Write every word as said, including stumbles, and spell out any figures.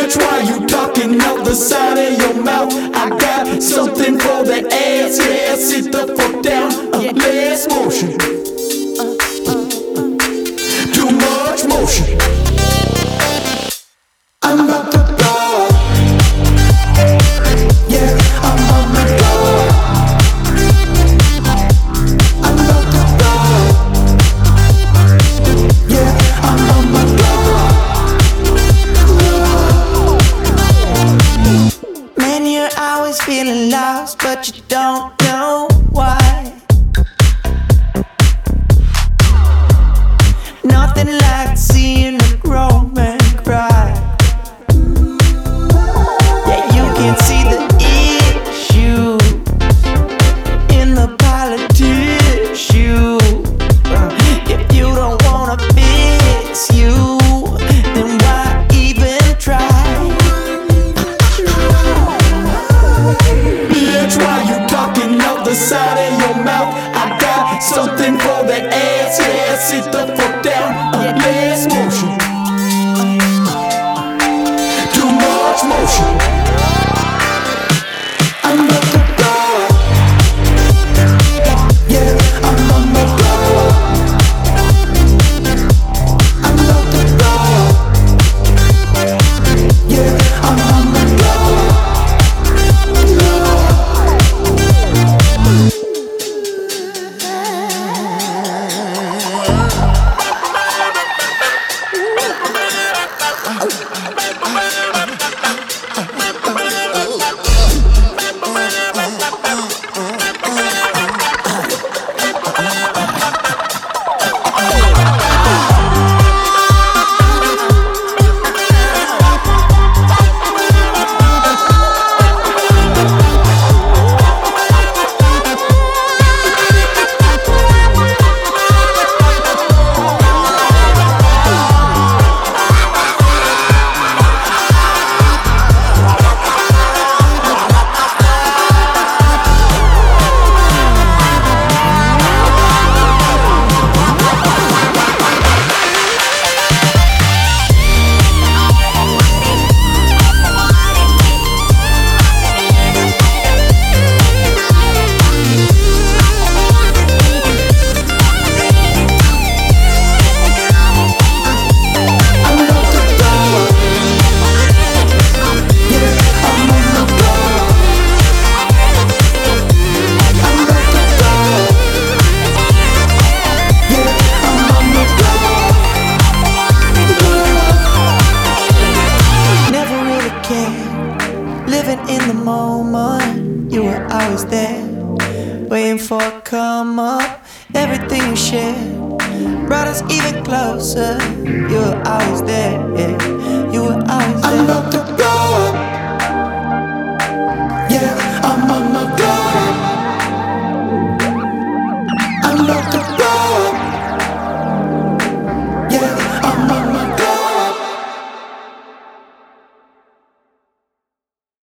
Bitch, why you talking out the side of your mouth? I got something for the ass, yeah, sit the fuck down. Uh, less motion, too much motion. I'm about to blow up. Yeah, I'm on the blow up. I'm about to blow up. Yeah, I'm on my blow up. Man, you're always feeling lost, but you don't know why. Nothing like seeing a grown man cry. Yeah, you can see the issue in the politician. Uh, if you don't wanna fix you, then why even try? Bitch, why you talking out the side of your mouth? I got something for that ass, yeah, sit the fuck down. Uh, less motion, too much motion. I'm about to blow up. Yeah, I'm on the blow up. I'm about to blow up. Yeah, I'm on the blow up. Living in the moment, you were always there, waiting for a come up. Everything we shared brought us even closer. You were always there, yeah. You were always there. I'm about to blow up.